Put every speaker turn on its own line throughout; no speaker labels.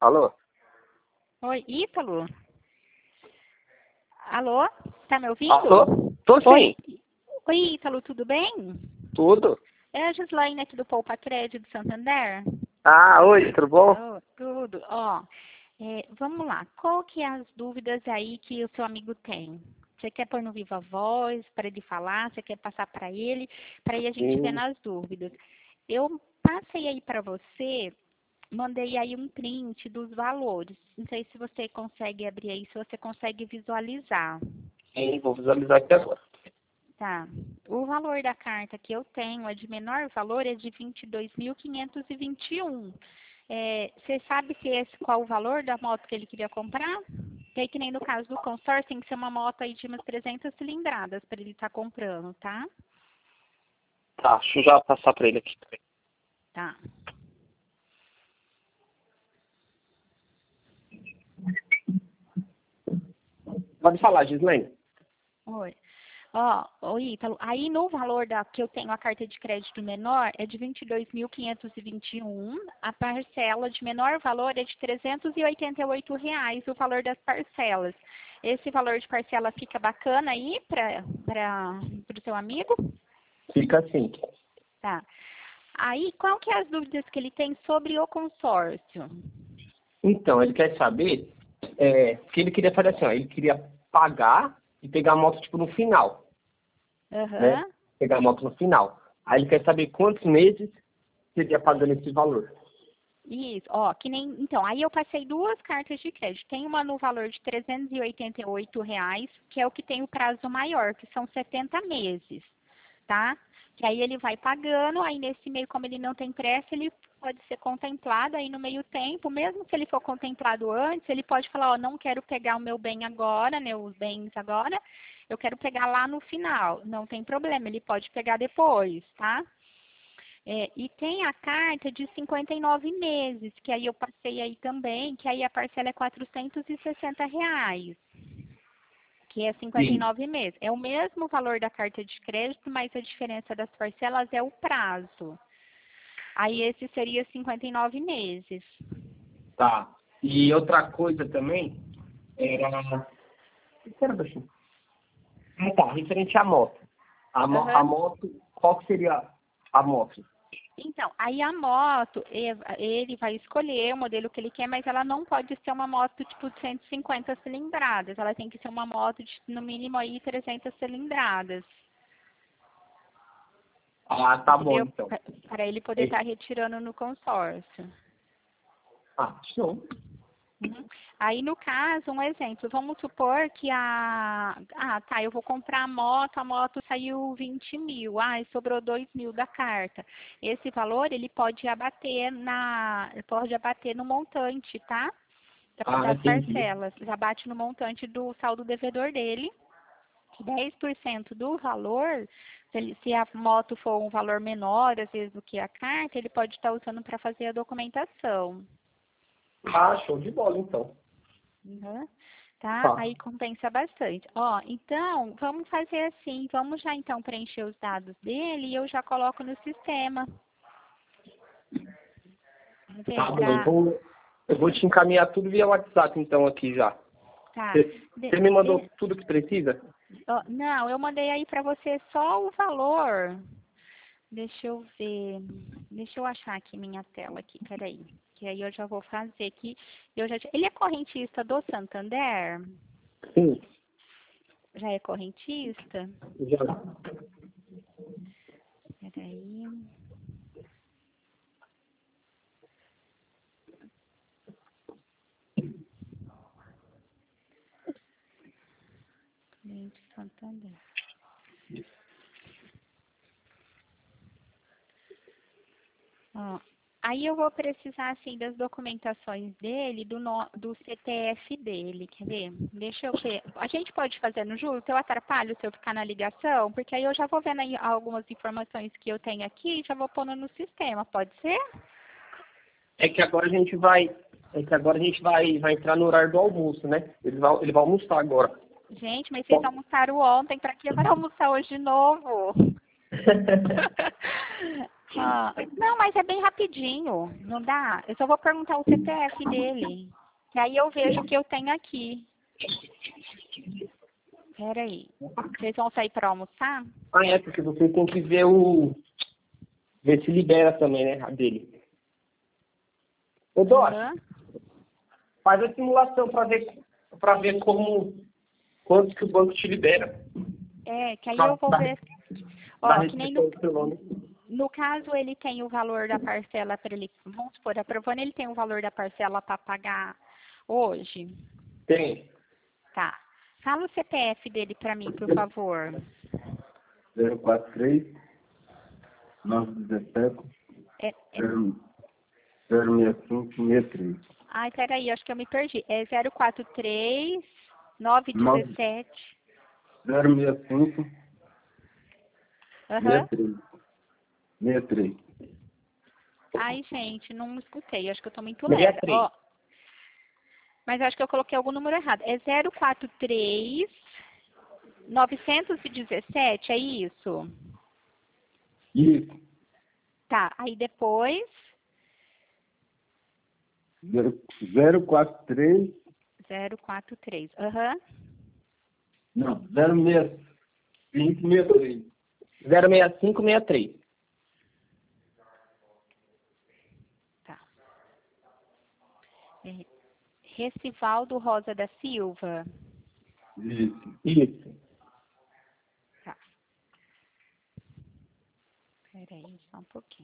Alô?
Oi, Ítalo? Alô? Tá me ouvindo?
Alô? Tô sim.
Oi, Ítalo, tudo bem?
Tudo?
É a Gislaine aqui do Poupa Crédito do Santander.
Ah, oi, tudo bom?
Tudo. Ó, vamos lá. Qual que é as dúvidas aí que o seu amigo tem? Você quer pôr no Viva Voz para ele falar? Você quer passar para ele? Para aí a gente ver nas dúvidas. Eu passei aí para você, mandei aí um print dos valores. Não sei se você consegue abrir aí, se você consegue visualizar.
Sim, vou visualizar aqui agora.
Tá. O valor da carta que eu tenho, a de menor valor, é de 22.521. Você sabe qual o valor da moto que ele queria comprar? Que aí, que nem no caso do consórcio, tem que ser uma moto aí de umas 300 cilindradas para ele estar comprando, tá?
Tá, deixa eu já passar pra ele aqui.
Tá.
Pode falar, Gislaine.
Oi. Ó, Ítalo, aí no valor que eu tenho a carta de crédito menor é de 22.521, a parcela de menor valor é de R$ 388, o valor das parcelas. Esse valor de parcela fica bacana aí para o seu amigo?
Fica assim.
Tá. Aí, qual que é as dúvidas que ele tem sobre o consórcio?
Então, ele quer saber que ele queria fazer assim, ó, ele queria pagar e pegar a moto, tipo, no final, né? Pegar a moto no final. Aí ele quer saber quantos meses seria pagando esse valor.
Isso, ó, que nem, então, aí eu passei duas cartas de crédito. Tem uma no valor de R$ 388, que é o que tem o prazo maior, que são 70 meses, tá? Que aí ele vai pagando, aí nesse meio, como ele não tem pressa, ele pode ser contemplado aí no meio tempo, mesmo se ele for contemplado antes, ele pode falar, ó, não quero pegar o meu bem agora, né, os bens agora, eu quero pegar lá no final. Não tem problema, ele pode pegar depois, tá? E tem a carta de 59 meses, que aí eu passei aí também, que aí a parcela é R$ 460, que é 59 meses. É o mesmo valor da carta de crédito, mas a diferença das parcelas é o prazo. Aí esse seria 59 meses.
Tá. E outra coisa também era... Espera, baixinho. Tá, referente à moto. A moto, qual que seria a moto?
Então, aí a moto, ele vai escolher o modelo que ele quer, mas ela não pode ser uma moto tipo de 150 cilindradas. Ela tem que ser uma moto de, no mínimo, aí 300 cilindradas.
Ah, tá bom,
Entendeu?
então.
Para ele poder estar retirando no consórcio.
Ah, show.
Aí, no caso, um exemplo, vamos supor que tá, eu vou comprar a moto saiu 20 mil, e sobrou 2 mil da carta. Esse valor, ele pode abater no montante, tá? Das
Entendi.
parcelas. Já bate no montante do saldo devedor dele. 10% do valor, se a moto for um valor menor, às vezes, do que a carta, ele pode estar usando para fazer a documentação.
Ah, show de bola, então.
Tá? Aí compensa bastante. Ó, então, vamos fazer assim, vamos já então preencher os dados dele e eu já coloco no sistema.
Tá bom, eu vou te encaminhar tudo via WhatsApp, então, aqui já.
Tá.
Você me mandou tudo que precisa?
Não, eu mandei aí para você só o valor. Deixa eu ver. Deixa eu achar aqui minha tela aqui, peraí. Que aí eu já vou fazer aqui. Ele é correntista do Santander?
Sim.
Já é correntista?
Já.
Peraí. Corrente Santander. Ó, aí eu vou precisar, assim, das documentações dele, do CPF dele, quer ver? Deixa eu ver. A gente pode fazer no Júlio? Eu atrapalho se eu ficar na ligação? Porque aí eu já vou vendo aí algumas informações que eu tenho aqui e já vou pondo no sistema, pode ser?
É que agora a gente vai entrar no horário do almoço, né? Ele vai almoçar agora.
Gente, mas vocês almoçaram ontem, pra que vai almoçar hoje de novo? Não, mas é bem rapidinho. Não dá? Eu só vou perguntar o CPF dele. Que aí eu vejo o que eu tenho aqui. Peraí. Vocês vão sair para almoçar?
É, porque você tem que ver ver se libera também, né? A dele. Ô, Dó, faz a simulação para ver quanto que o banco te libera.
Que aí eu vou ver. Que nem no caso, ele tem o valor da parcela para ele. Vamos supor, aprovando, ele tem o valor da parcela para pagar hoje?
Tem.
Tá. Fala o CPF dele para mim, por favor.
043 917 06563.
Ai, peraí, acho que eu me perdi. É 043 917
065 63.
Ai, gente, não escutei. Acho que eu tô muito lerda. Mas acho que eu coloquei algum número errado. É 043 917, é isso?
Isso.
Tá, aí depois...
043.
043,
Não, 06563.
06563.
Tá. Recivaldo Rosa da Silva.
Isso.
Tá. Peraí, só um pouquinho.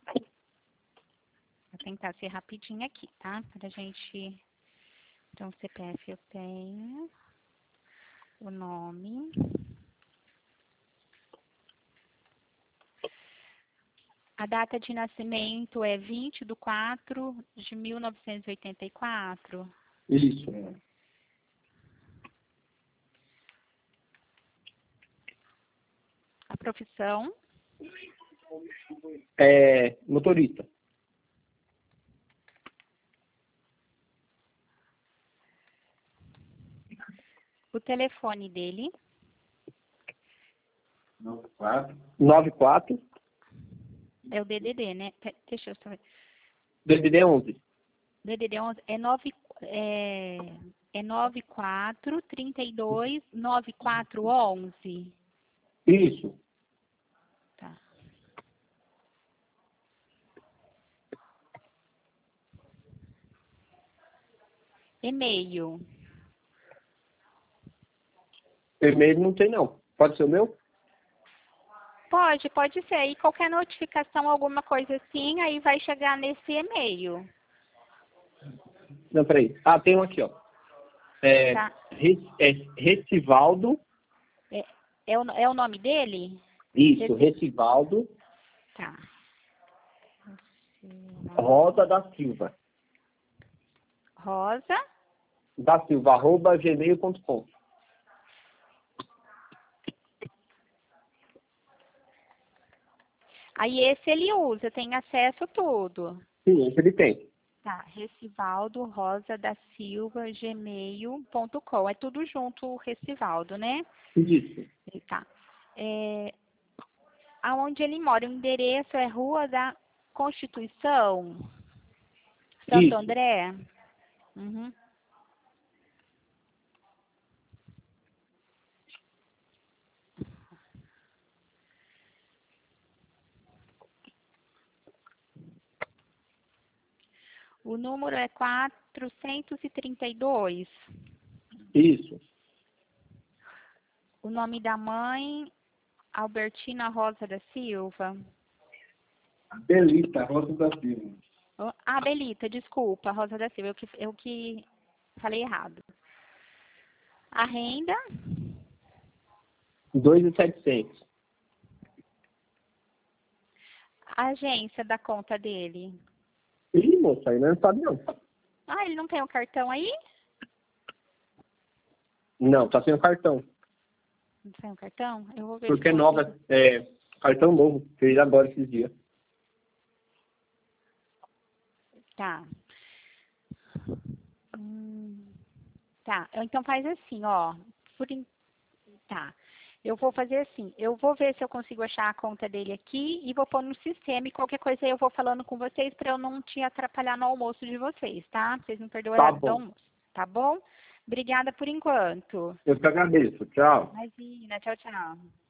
Vou tentar ser rapidinho aqui, tá? Pra gente... Então, CPF eu tenho. O nome. A data de nascimento é 20/4/1984.
Isso.
A profissão.
Motorista.
O telefone dele.
94.
É o DDD, né? Deixa eu só ver.
DDD 11.
DDD 11 é 94 32 94 11.
Isso.
Tá. E-mail.
E-mail não tem, não. Pode ser o meu?
Pode ser. Aí qualquer notificação, alguma coisa assim, aí vai chegar nesse e-mail.
Não, peraí. Tem um aqui, ó.
Tá.
Recivaldo.
É o nome dele?
Isso, Recivaldo.
Tá.
Rosa da Silva.
Rosa.
Da Silva, @gmail.com.
Aí esse ele usa, tem acesso a tudo.
Sim, esse ele tem.
Tá, Recivaldo Rosa da Silva, gmail.com. É tudo junto, o Recivaldo, né?
Isso.
Tá. Aonde ele mora, o endereço é Rua da Constituição, Santo
Isso.
André. Uhum. O número é 432.
Isso.
O nome da mãe, Albertina Rosa da Silva.
Belita Rosa da Silva.
Belita, desculpa, Rosa da Silva, eu que falei errado. A renda?
2.700.
A agência da conta dele.
Ih, moça, aí não sabe não.
Ele não tem o cartão aí?
Não, tá sem o cartão.
Não tem o cartão? Eu vou ver.
Porque é nova, cartão novo, fez agora esses dias.
Tá. Tá, então faz assim, ó. Tá. Eu vou fazer assim, eu vou ver se eu consigo achar a conta dele aqui e vou pôr no sistema e qualquer coisa aí eu vou falando com vocês para eu não te atrapalhar no almoço de vocês, tá? Pra vocês não perderem o horário do almoço, tá bom? Obrigada por enquanto.
Eu que agradeço. Tchau.
Imagina, tchau, tchau.